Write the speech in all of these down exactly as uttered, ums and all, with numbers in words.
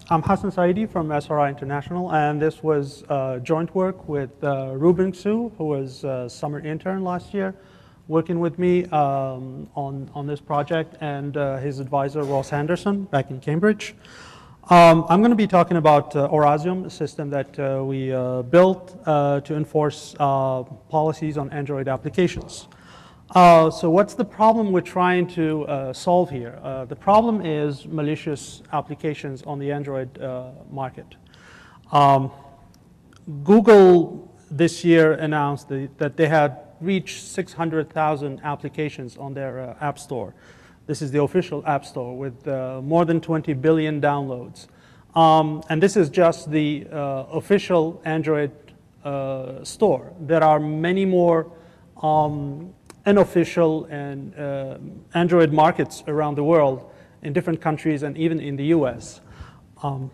I'm Hassan Saidi from S R I International, and this was uh, joint work with uh, Ruben Xu, who was a summer intern last year, working with me um, on, on this project, and uh, his advisor, Ross Anderson, back in Cambridge. Um, I'm going to be talking about uh, Aurasium, a system that uh, we uh, built uh, to enforce uh, policies on Android applications. Uh, so what's the problem we're trying to uh, solve here? Uh, the problem is malicious applications on the Android uh, market. Um, Google this year announced the, that they had reached six hundred thousand applications on their uh, App Store. This is the official App Store with uh, more than twenty billion downloads. Um, and this is just the uh, official Android uh, store. There are many more um, unofficial and uh, Android markets around the world in different countries and even in the U S. Um,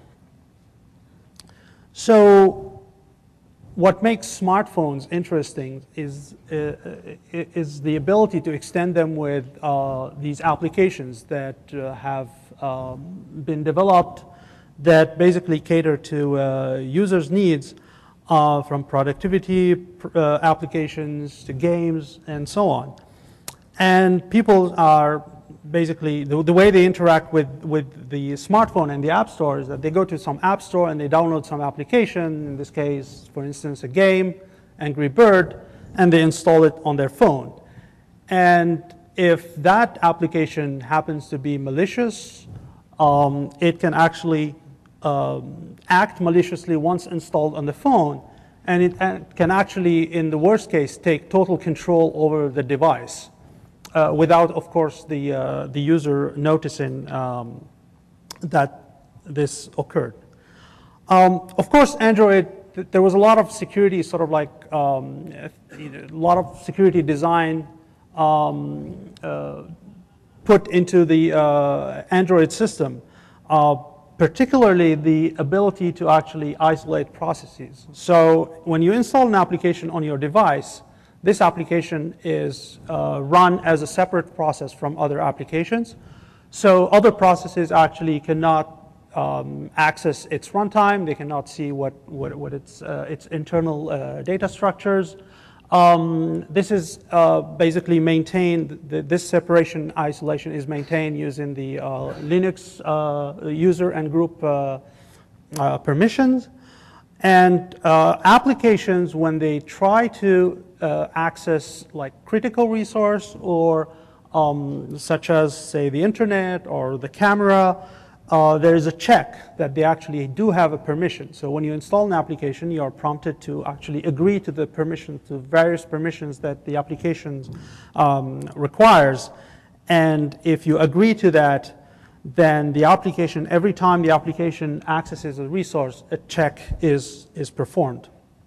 so what makes smartphones interesting is, uh, is the ability to extend them with uh, these applications that uh, have um, been developed that basically cater to uh, users' needs Uh, from productivity uh, applications to games and so on. And people are basically, the, the way they interact with, with the smartphone and the App Store is that they go to some App Store and they download some application, in this case, for instance, a game, Angry Bird, and they install it on their phone. And if that application happens to be malicious, um, it can actually Um, act maliciously once installed on the phone, and it uh, can actually, in the worst case, take total control over the device uh, without, of course, the, uh, the user noticing um, that this occurred. Um, of course, Android, th there was a lot of security, sort of like um, a lot of security design um, uh, put into the uh, Android system. Uh, particularly the ability to actually isolate processes. So when you install an application on your device, this application is uh, run as a separate process from other applications. So other processes actually cannot um, access its runtime. They cannot see what, what, what its, uh, its internal uh, data structures. Um, this is uh, basically maintained, the, this separation isolation is maintained using the uh, Linux uh, user and group uh, uh, permissions. And uh, applications, when they try to uh, access like critical resource or um, such as, say, the internet or the camera, Uh, there is a check that they actually do have a permission. So when you install an application, you are prompted to actually agree to the permission, to various permissions that the application um, requires. And if you agree to that, then the application, every time the application accesses a resource, a check is, is performed.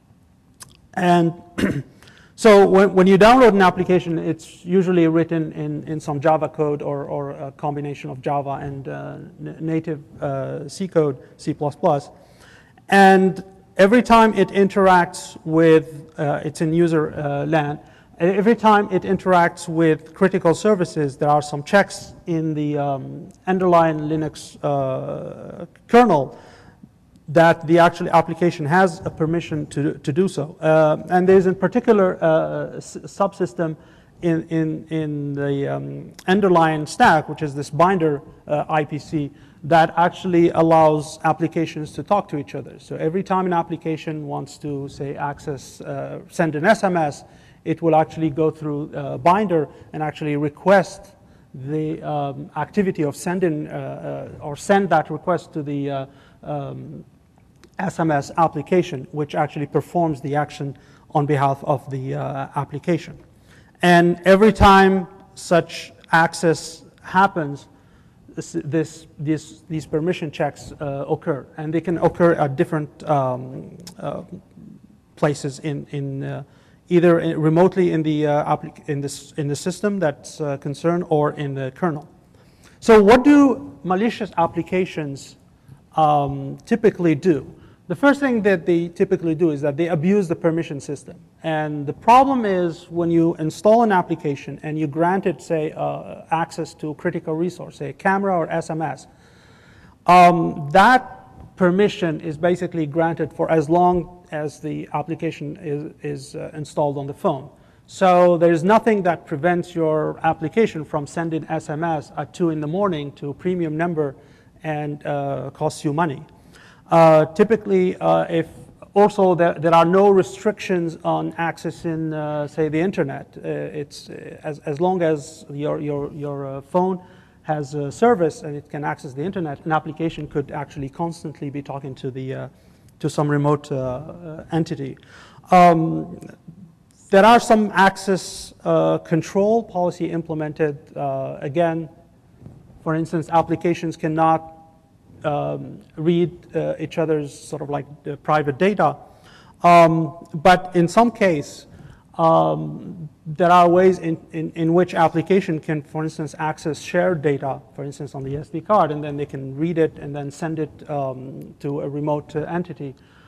And so when, when you download an application, it's usually written in, in some Java code or, or a combination of Java and uh, native uh, C code, C plus plus. And every time it interacts with, uh, it's in user uh, land, every time it interacts with critical services, there are some checks in the um, underlying Linux uh, kernel that the actual application has a permission to, to do so. Uh, and there's in particular uh, a subsystem in, in, in the um, underlying stack, which is this binder uh, I P C, that actually allows applications to talk to each other. So every time an application wants to, say, access, uh, send an S M S, it will actually go through uh, binder and actually request the um, activity of sending uh, uh, or send that request to the uh, um, S M S application, which actually performs the action on behalf of the uh, application. And every time such access happens, this, this, this, these permission checks uh, occur. And they can occur at different um, uh, places in, in uh, either in remotely in the, uh, in, this, in the system that's uh, concerned or in the kernel. So what do malicious applications um, typically do? The first thing that they typically do is that they abuse the permission system. And the problem is when you install an application and you grant it, say, uh, access to critical resource, say camera or S M S, um, that permission is basically granted for as long as the application is, is uh, installed on the phone. So there's nothing that prevents your application from sending S M S at two in the morning to a premium number and uh, costs you money. Uh, typically, uh, if also there, there are no restrictions on accessing, uh, say, the internet. Uh, it's uh, as, as long as your, your, your uh, phone has a service and it can access the internet, an application could actually constantly be talking to, the, uh, to some remote uh, uh, entity. Um, There are some access uh, control policy implemented. Uh, again, for instance, applications cannot um, read uh, each other's sort of like the private data. Um, but in some case, um, there are ways in, in, in which application can, for instance, access shared data, for instance, on the S D card, and then they can read it and then send it um, to a remote uh, entity.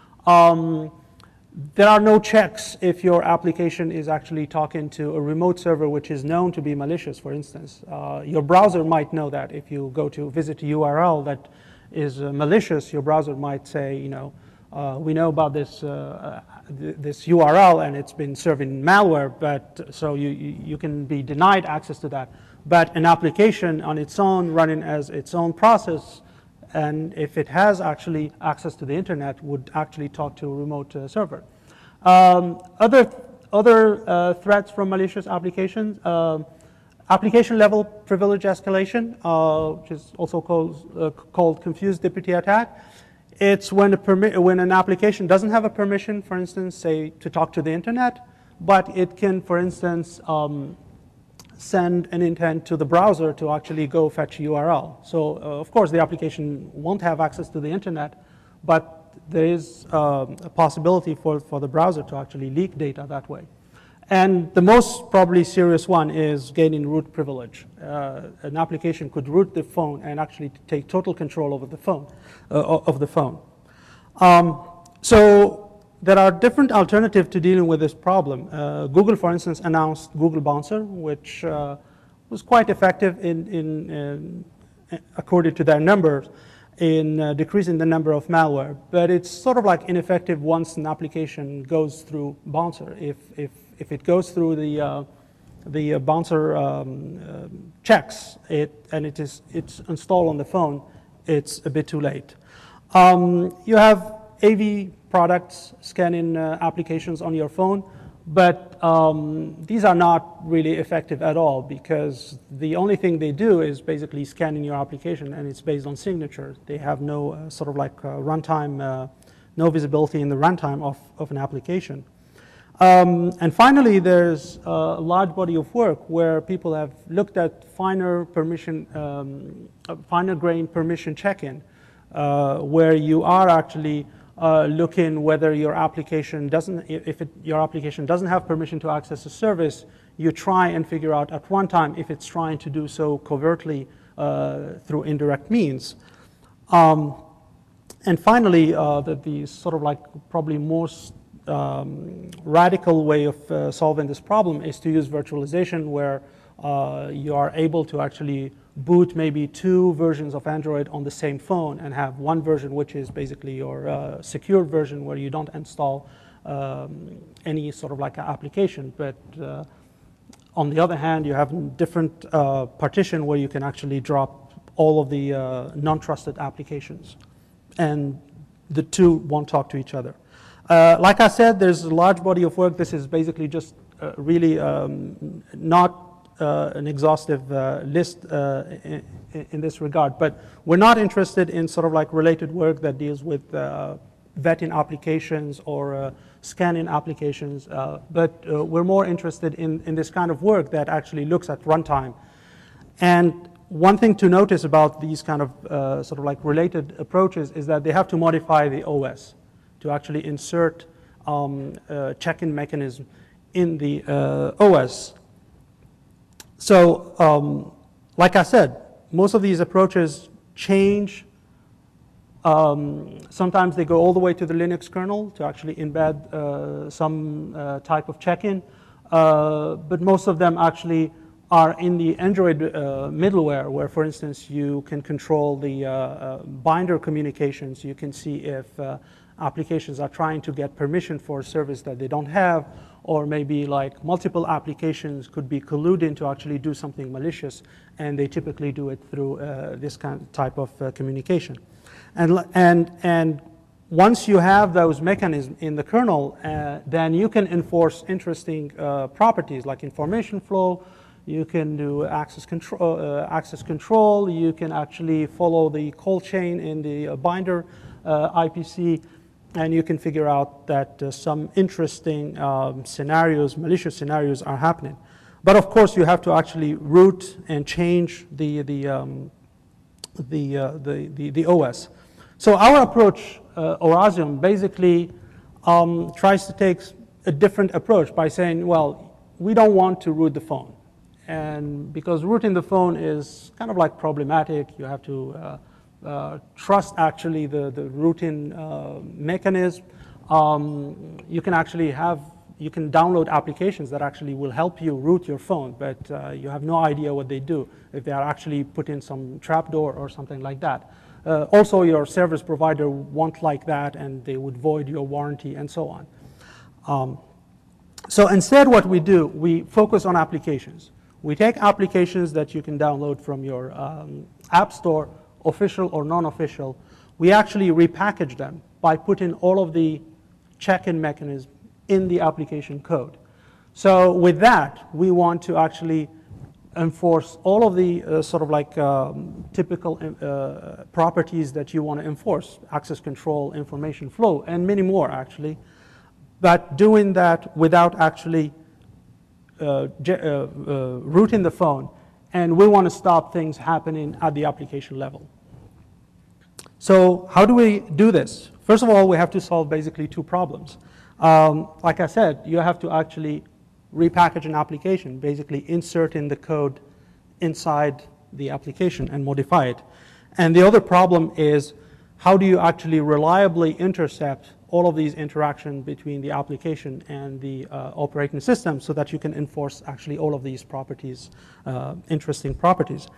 Um, There are no checks if your application is actually talking to a remote server which is known to be malicious, for instance. Uh, your browser might know that. If you go to visit a U R L that is uh, malicious, your browser might say, you know, uh, we know about this, uh, th this U R L and it's been serving malware, but so you, you can be denied access to that. But an application on its own, running as its own process, and if it has actually access to the internet, would actually talk to a remote uh, server. Um, other other uh, threats from malicious applications, uh, application level privilege escalation, uh, which is also called, uh, called confused deputy attack. It's when, a permi when an application doesn't have a permission, for instance, say to talk to the internet, but it can, for instance, um, send an intent to the browser to actually go fetch a U R L. So, uh, of course, the application won't have access to the internet, but there is um, a possibility for, for the browser to actually leak data that way. And the most probably serious one is gaining root privilege. Uh, an application could root the phone and actually take total control over the phone, uh, of the phone. Um, so, there are different alternatives to dealing with this problem. Uh, Google, for instance, announced Google Bouncer, which uh, was quite effective in, in, in, according to their numbers, in uh, decreasing the number of malware. But it's sort of like ineffective once an application goes through Bouncer. If, if, if it goes through the, uh, the uh, Bouncer um, uh, checks it, and it is, it's installed on the phone, it's a bit too late. Um, you have A V products scanning uh, applications on your phone, but um, these are not really effective at all because the only thing they do is basically scanning your application, and it's based on signature. They have no uh, sort of like uh, runtime, uh, no visibility in the runtime of, of an application. Um, and finally, there's a large body of work where people have looked at finer permission, um, finer grain permission check-in, uh, where you are actually Uh, looking whether your application doesn't, if it, your application doesn't have permission to access a service, you try and figure out at runtime if it's trying to do so covertly uh, through indirect means. Um, and finally, uh, the, the sort of like probably most um, radical way of uh, solving this problem is to use virtualization, where uh, you are able to actually boot maybe two versions of Android on the same phone and have one version which is basically your uh, secured version where you don't install um, any sort of like application. But uh, on the other hand, you have different uh, partition where you can actually drop all of the uh, non-trusted applications, and the two won't talk to each other. Uh, like I said, there's a large body of work. This is basically just uh, really um, not Uh, an exhaustive uh, list uh, in, in this regard, but we're not interested in sort of like related work that deals with uh, vetting applications or uh, scanning applications, uh, but uh, we're more interested in, in this kind of work that actually looks at runtime. And one thing to notice about these kind of uh, sort of like related approaches is that they have to modify the O S to actually insert um, a check-in mechanism in the uh, O S. So, um, like I said, most of these approaches change. Um, sometimes they go all the way to the Linux kernel to actually embed uh, some uh, type of check-in, uh, but most of them actually are in the Android uh, middleware, where, for instance, you can control the uh, uh, binder communications. You can see if uh, applications are trying to get permission for a service that they don't have, or maybe like multiple applications could be colluding to actually do something malicious, and they typically do it through uh, this kind of type of uh, communication. And, and, and once you have those mechanisms in the kernel, uh, then you can enforce interesting uh, properties like information flow. You can do access control, uh, access control. You can actually follow the call chain in the uh, binder uh, I P C, and you can figure out that uh, some interesting um, scenarios, malicious scenarios, are happening. But of course, you have to actually root and change the the um, the, uh, the the the O S. So our approach, uh, Aurasium, basically um, tries to take a different approach by saying, well, we don't want to root the phone. And because rooting the phone is kind of like problematic, you have to uh, uh, trust actually the, the rooting uh, mechanism. Um, you can actually have, you can download applications that actually will help you root your phone, but uh, you have no idea what they do, if they are actually put in some trapdoor or something like that. Uh, also, your service provider won't like that, and they would void your warranty and so on. Um, so instead, what we do, we focus on applications. We take applications that you can download from your um, app store, official or non-official. We actually repackage them by putting all of the check-in mechanisms in the application code. So with that, we want to actually enforce all of the uh, sort of like um, typical uh, properties that you want to enforce, access control, information flow, and many more actually, but doing that without actually uh, uh, uh, rooting the phone, and we want to stop things happening at the application level. So how do we do this? First of all, we have to solve basically two problems. Um, like I said, you have to actually repackage an application, basically insert in the code inside the application and modify it. And the other problem is, how do you actually reliably intercept all of these interactions between the application and the uh, operating system so that you can enforce actually all of these properties, uh, interesting properties.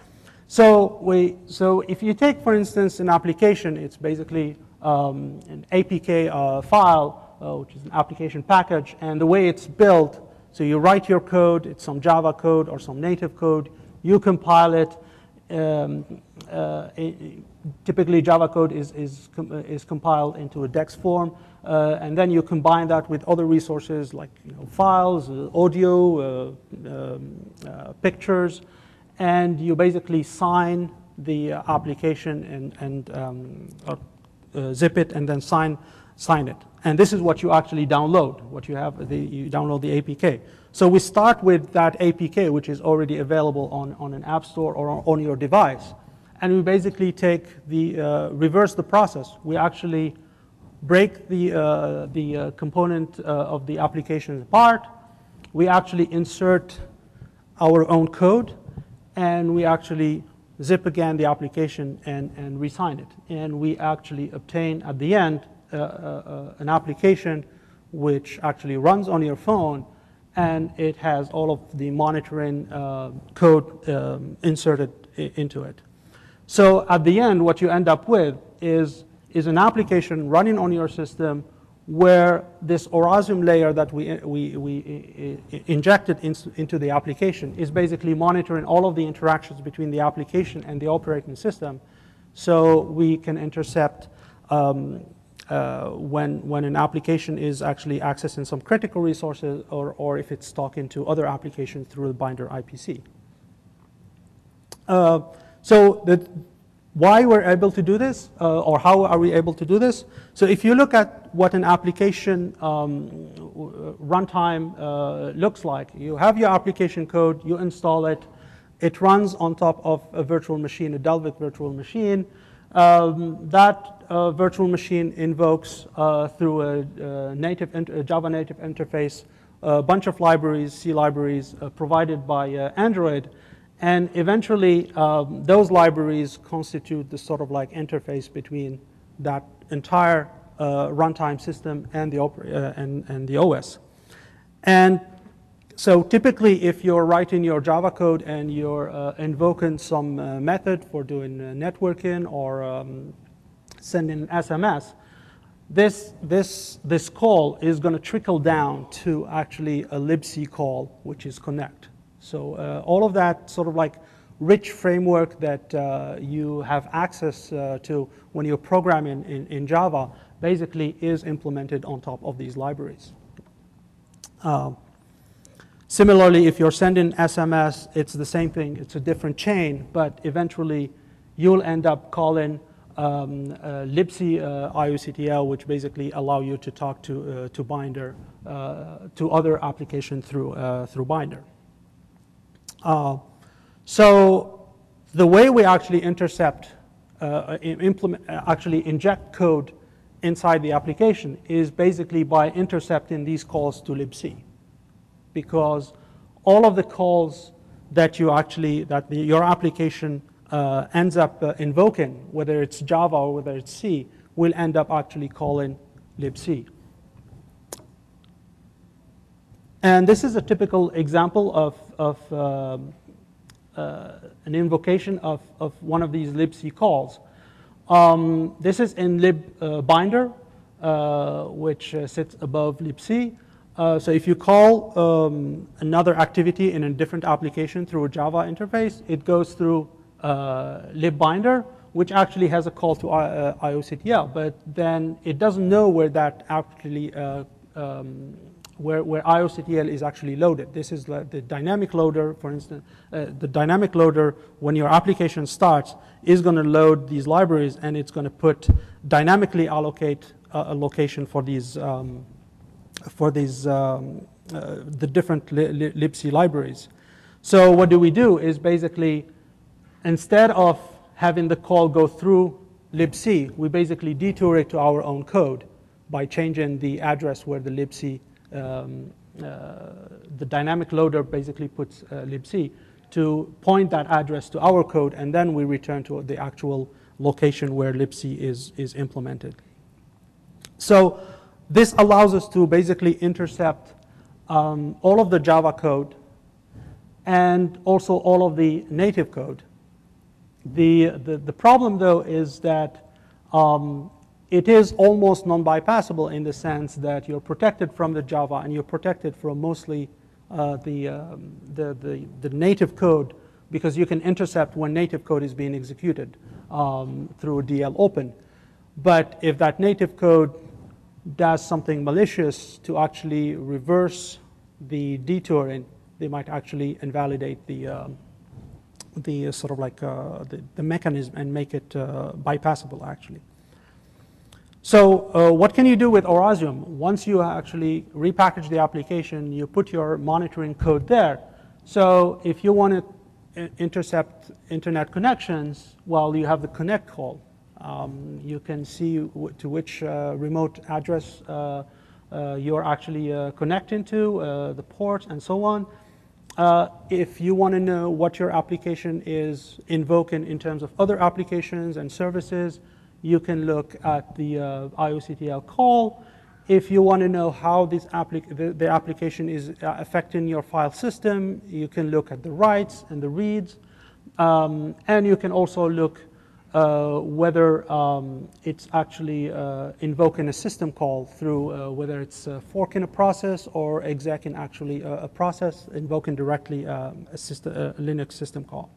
So, we, so if you take, for instance, an application, it's basically um, an A P K uh, file, uh, which is an application package, and the way it's built, so you write your code, it's some Java code or some native code, you compile it. Um, uh, it typically, Java code is, is, com is compiled into a DEX form, uh, and then you combine that with other resources like you know, files, uh, audio, uh, um, uh, pictures, and you basically sign the uh, application and, and um, or, uh, zip it and then sign, sign it. And this is what you actually download, what you have, the, you download the A P K. So we start with that A P K, which is already available on, on an app store or on, on your device. And we basically take the, uh, reverse the process. We actually break the, uh, the uh, component uh, of the application apart. We actually insert our own code, and we actually zip again the application and, and re-sign it. And we actually obtain at the end uh, uh, an application which actually runs on your phone, and it has all of the monitoring uh, code um, inserted into it. So at the end, what you end up with is, is an application running on your system where this Aurasium layer that we, we, we injected in, into the application is basically monitoring all of the interactions between the application and the operating system, so we can intercept um, uh, when, when an application is actually accessing some critical resources, or, or if it's talking to other applications through the binder I P C. Uh, so the, why we're able to do this, uh, or how are we able to do this? So if you look at what an application um, runtime uh, looks like, you have your application code, you install it, it runs on top of a virtual machine, a Dalvik virtual machine. Um, that uh, virtual machine invokes uh, through a, a native, a Java native interface, a bunch of libraries, C libraries uh, provided by uh, Android. And eventually, um, those libraries constitute the sort of like interface between that entire uh, runtime system and the, uh, and, and the O S. And So typically, if you're writing your Java code and you're uh, invoking some uh, method for doing uh, networking or um, sending S M S, this, this, this call is going to trickle down to actually a libc call, which is connect. So uh, all of that sort of like rich framework that uh, you have access uh, to when you're programming in, in Java basically is implemented on top of these libraries. Uh, similarly, if you're sending S M S, it's the same thing. It's a different chain, but eventually you'll end up calling um, uh, libc uh, I O C T L, which basically allow you to talk to, uh, to Binder, uh, to other applications through, uh, through Binder. Uh, so the way we actually intercept, uh, implement, actually inject code inside the application is basically by intercepting these calls to libc, because all of the calls that you actually, that the, your application uh, ends up uh, invoking, whether it's Java or whether it's C, will end up actually calling libc. And this is a typical example of, of um, uh, an invocation of, of one of these libc calls. Um, this is in libbinder, uh, uh, which uh, sits above libc. Uh, so if you call um, another activity in a different application through a Java interface, it goes through uh, libbinder, which actually has a call to uh, I O C T L, but then it doesn't know where that actually uh, um, Where, where I O C T L is actually loaded. This is like the dynamic loader, for instance. Uh, the dynamic loader, when your application starts, is going to load these libraries, and it's going to put dynamically allocate uh, a location for these um, for these um, uh, the different li li libc libraries. So what do we do is basically, instead of having the call go through libc, we basically detour it to our own code by changing the address where the libc Um, uh, the dynamic loader basically puts uh, libc to point that address to our code, and then we return to the actual location where libc is, is implemented. So this allows us to basically intercept um, all of the Java code and also all of the native code. The, the, the problem, though, is that um, it is almost non-bypassable in the sense that you're protected from the Java and you're protected from mostly uh, the, um, the, the, the native code, because you can intercept when native code is being executed um, through D L open. But if that native code does something malicious to actually reverse the detouring, they might actually invalidate the, um, the uh, sort of like uh, the, the mechanism and make it uh, bypassable actually. So uh, what can you do with Aurasium? Once you actually repackage the application, you put your monitoring code there. So if you want to intercept internet connections, well, you have the connect call. Um, you can see w to which uh, remote address uh, uh, you're actually uh, connecting to, uh, the port, and so on. Uh, if you want to know what your application is invoking in terms of other applications and services, you can look at the uh, I O C T L call. If you want to know how this applic the, the application is uh, affecting your file system, you can look at the writes and the reads. Um, and you can also look uh, whether um, it's actually uh, invoking a system call through uh, whether it's uh, forking a process or execing actually a, a process, invoking directly um, a, system, a Linux system call.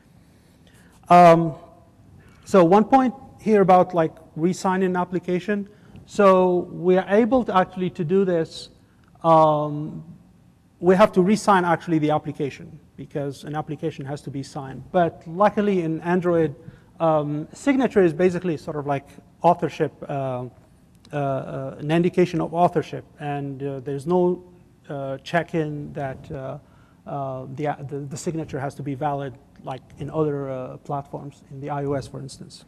Um, so one point here about like re-signing an application. So we are able to actually to do this. Um, we have to re-sign actually the application because an application has to be signed. But luckily in Android, um, signature is basically sort of like authorship, uh, uh, uh, an indication of authorship, and uh, there's no uh, check-in that uh, uh, the, the the signature has to be valid like in other uh, platforms, in the iOS, for instance.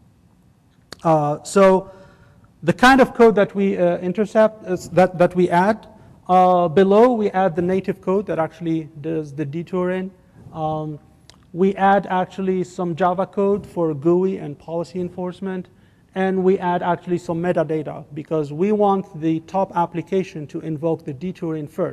Uh, so the kind of code that we uh, intercept, is that, that we add, uh, below we add the native code that actually does the detouring. Um, we add actually some Java code for G U I and policy enforcement, and we add actually some metadata because we want the top application to invoke the detouring first.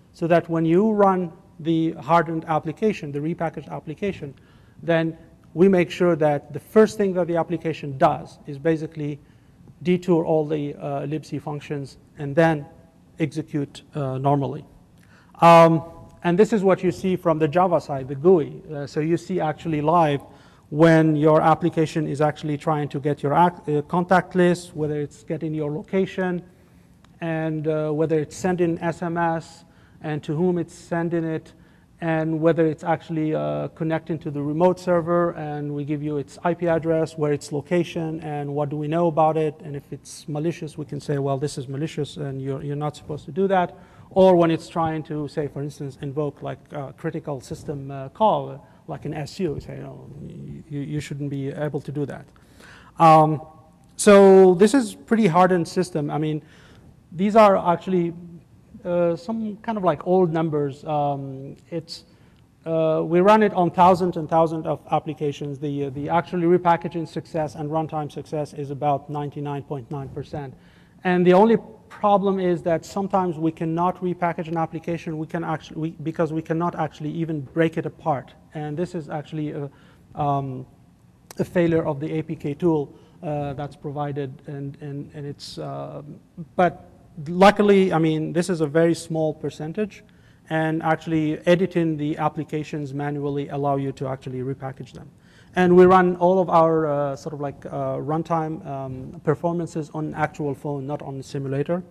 so that when you run the hardened application, the repackaged application, then we make sure that the first thing that the application does is basically detour all the uh, libc functions and then execute uh, normally. Um, and this is what you see from the Java side, the G U I. Uh, so you see actually live when your application is actually trying to get your act, uh, contact list, whether it's getting your location, and uh, whether it's sending S M S, and to whom it's sending it, and whether it's actually uh, connecting to the remote server, and we give you its I P address, where its location, and what do we know about it, and if it's malicious, we can say, well, this is malicious, and you're, you're not supposed to do that. Or when it's trying to, say, for instance, invoke like a critical system uh, call, like an S U, say, oh, you, you shouldn't be able to do that. Um, so this is pretty hardened system. I mean, these are actually uh, some kind of like old numbers. Um, it's, uh, we run it on thousands and thousands of applications. The, uh, the actually repackaging success and runtime success is about ninety-nine point nine percent. And the only problem is that sometimes we cannot repackage an application we can actually, we, because we cannot actually even break it apart. And this is actually a, um, a failure of the A P K tool uh, that's provided. And, and, and it's, uh, but luckily, I mean, this is a very small percentage. And actually editing the applications manually allow you to actually repackage them. And we run all of our uh, sort of like uh, runtime um, performances on actual phone, not on the simulator.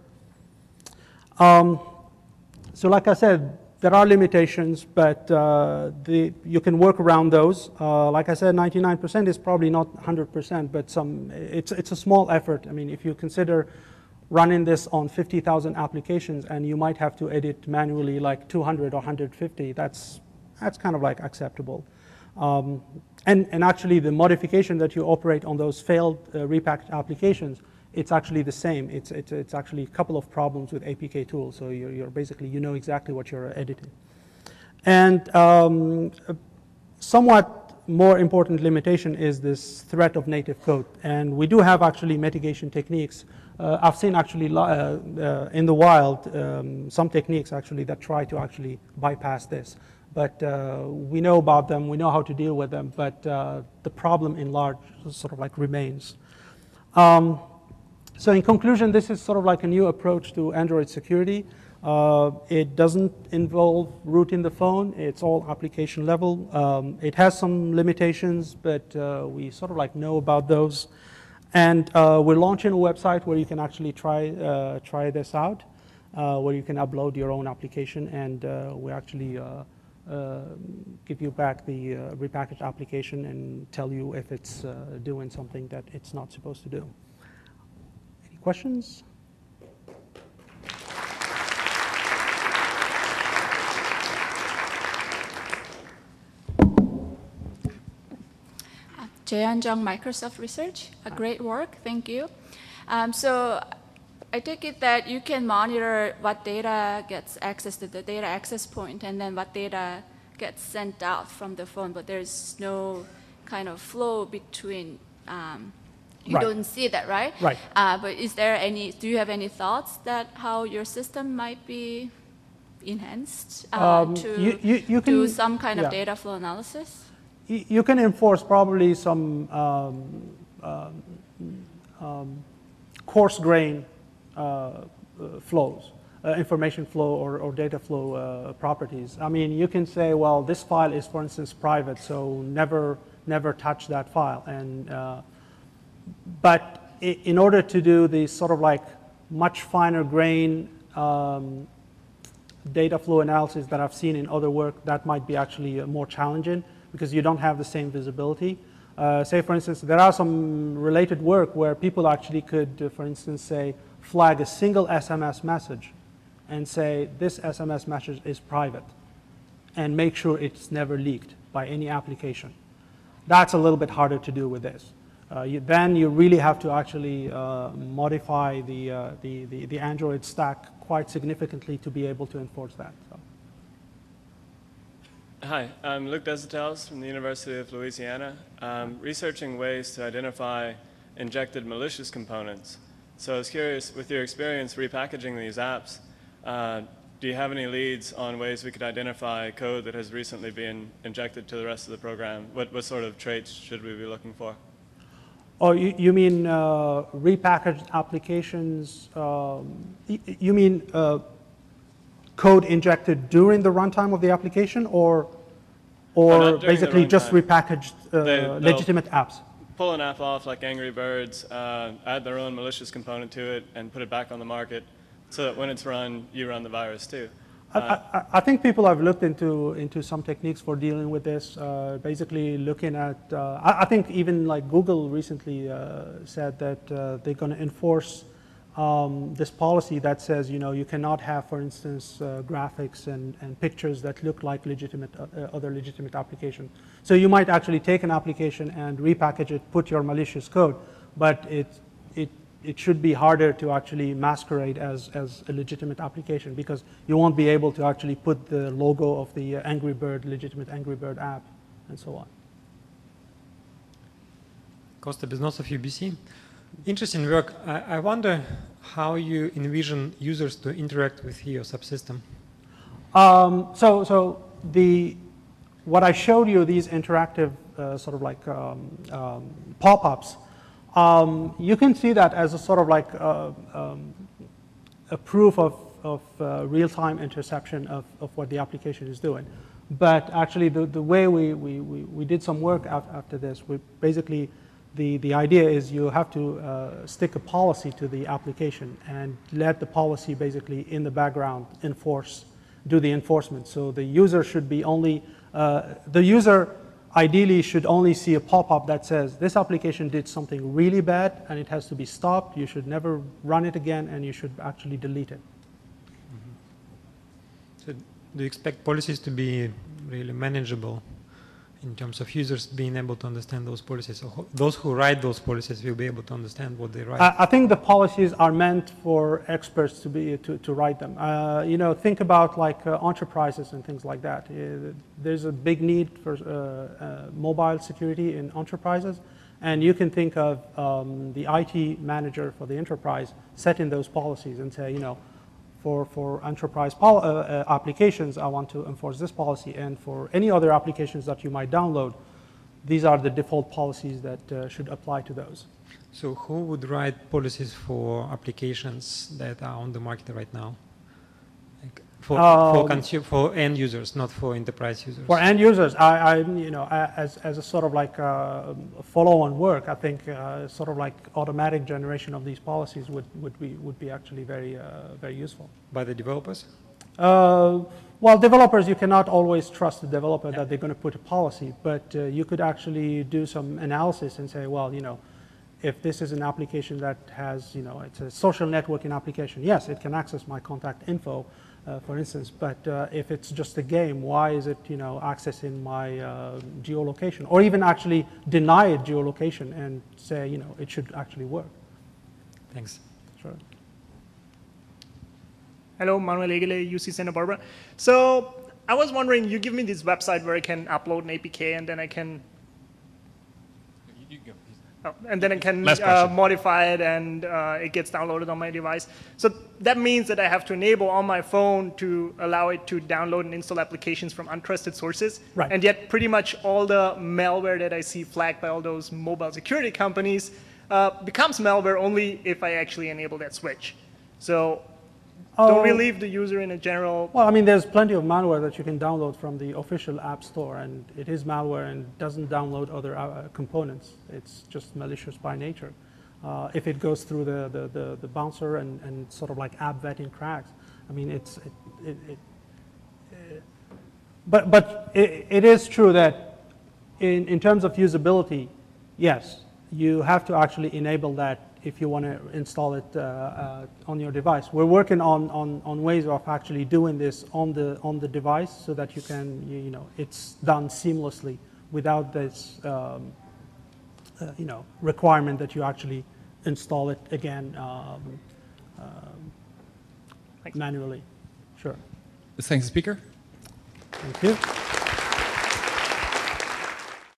Um, so like I said, there are limitations, but uh, the, you can work around those. Uh, like I said, ninety-nine percent is probably not one hundred percent, but some, it's, it's a small effort. I mean, if you consider running this on fifty thousand applications and you might have to edit manually like two hundred or one hundred fifty, that's, that's kind of like acceptable. Um, and, and actually the modification that you operate on those failed uh, repackaged applications, it's actually the same. It's, it's, it's actually a couple of problems with A P K tools. So you're, you're basically, you know exactly what you're editing. And um, a somewhat more important limitation is this threat of native code. And we do have actually mitigation techniques. Uh, I've seen actually uh, uh, in the wild um, some techniques actually that try to actually bypass this. But uh, we know about them, we know how to deal with them, but uh, the problem in large sort of like remains. Um, so in conclusion, this is sort of like a new approach to Android security. Uh, it doesn't involve rooting the phone, it's all application level. Um, it has some limitations, but uh, we sort of like know about those. And uh, we're launching a website where you can actually try, uh, try this out, uh, where you can upload your own application, and uh, we actually uh, Uh, give you back the uh, repackaged application and tell you if it's uh, doing something that it's not supposed to do. Any questions? Jaeyeon Jung, Microsoft Research. A great work, thank you. Um, so I take it that you can monitor what data gets access to the data access point and then what data gets sent out from the phone, but there's no kind of flow between, um, you right. don't see that, right? Right. Uh, but is there any, do you have any thoughts that how your system might be enhanced uh, um, to you, you, you can, do some kind yeah. of data flow analysis? You, you can enforce probably some um, um, um, coarse grain Uh, uh, flows, uh, information flow or, or data flow uh, properties. I mean, you can say, well, this file is, for instance, private, so never, never touch that file. And, uh, but in order to do the sort of like much finer grain um, data flow analysis that I've seen in other work, that might be actually more challenging because you don't have the same visibility. Uh, say, for instance, there are some related work where people actually could, uh, for instance, say, flag a single S M S message and say this S M S message is private and make sure it's never leaked by any application. That's a little bit harder to do with this. Uh, you, then you really have to actually uh, modify the, uh, the, the, the Android stack quite significantly to be able to enforce that. So. Hi, I'm Luc Desautel from the University of Louisiana. I'm researching ways to identify injected malicious components. So I was curious, with your experience repackaging these apps, uh, do you have any leads on ways we could identify code that has recently been injected to the rest of the program? What, what sort of traits should we be looking for? Oh, you, you mean uh, repackaged applications? Um, you mean uh, code injected during the runtime of the application, or, or basically just repackaged uh, they, legitimate apps? Pull an app off like Angry Birds, uh, add their own malicious component to it, and put it back on the market, so that when it's run, you run the virus too. Uh, I, I, I think people have looked into into some techniques for dealing with this. Uh, basically, looking at, uh, I, I think even like Google recently uh, said that uh, they're going to enforce um, this policy that says, you know, you cannot have, for instance, uh, graphics and, and pictures that look like legitimate uh, other legitimate application. So you might actually take an application and repackage it, put your malicious code, but it it it should be harder to actually masquerade as, as a legitimate application, because you won't be able to actually put the logo of the Angry Bird, legitimate Angry Bird app, and so on. Costa Beznosov, U B C. Interesting work. I, I wonder how you envision users to interact with your subsystem. Um, so, so the what I showed you, these interactive uh, sort of like um, um, pop-ups, Um, you can see that as a sort of like uh, um, a proof of, of uh, real-time interception of, of what the application is doing. But actually, the, the way we, we, we, we did some work after this, we basically, the, the idea is you have to uh, stick a policy to the application and let the policy basically in the background enforce, do the enforcement. So the user should be only, uh, the user ideally should only see a pop-up that says this application did something really bad and it has to be stopped. You should never run it again, and you should actually delete it. Mm-hmm. So do you expect policies to be really manageable in terms of users being able to understand those policies? So those who write those policies will be able to understand what they write? I, I think the policies are meant for experts to be to, to write them. Uh, you know, think about like uh, enterprises and things like that. Uh, there's a big need for uh, uh, mobile security in enterprises, and you can think of um, the I T manager for the enterprise setting those policies and say, you know, For, for enterprise pol uh, uh, applications, I want to enforce this policy, and for any other applications that you might download, these are the default policies that uh, should apply to those. So who would write policies for applications that are on the market right now? Like for, um, for, consumer, for end users, not for enterprise users? For end users, I, I you know, as, as a sort of like uh, follow-on work, I think uh, sort of like automatic generation of these policies would, would, be, would be actually very, uh, very useful. By the developers? Uh, well, developers, you cannot always trust the developer that they're going to put a policy, but uh, you could actually do some analysis and say, well, you know, if this is an application that has, you know, it's a social networking application, yes, it can access my contact info, uh, for instance, but uh, if it's just a game, why is it, you know, accessing my uh, geolocation, or even actually deny it geolocation and say, you know, it should actually work. Thanks. Sure. Hello, Manuel Egele, U C Santa Barbara. So I was wondering, you give me this website where I can upload an A P K, and then I can You go. Oh, and then I can Last uh, question. modify it, and uh, it gets downloaded on my device. So that means that I have to enable on my phone to allow it to download and install applications from untrusted sources. Right. And yet pretty much all the malware that I see flagged by all those mobile security companies uh, becomes malware only if I actually enable that switch. So don't we leave the user in a general... Well, I mean, there's plenty of malware that you can download from the official app store, and it is malware and doesn't download other uh, components. It's just malicious by nature. Uh, if it goes through the, the, the, the bouncer and, and sort of like app vetting cracks, I mean, it's... It, it, it, it, but but it, it is true that in, in terms of usability, yes, you have to actually enable that if you want to install it uh, uh, on your device. We're working on, on, on ways of actually doing this on the, on the device so that you can, you, you know, it's done seamlessly without this, um, uh, you know, requirement that you actually install it again um, um, manually. Sure. Thanks, speaker. Thank you.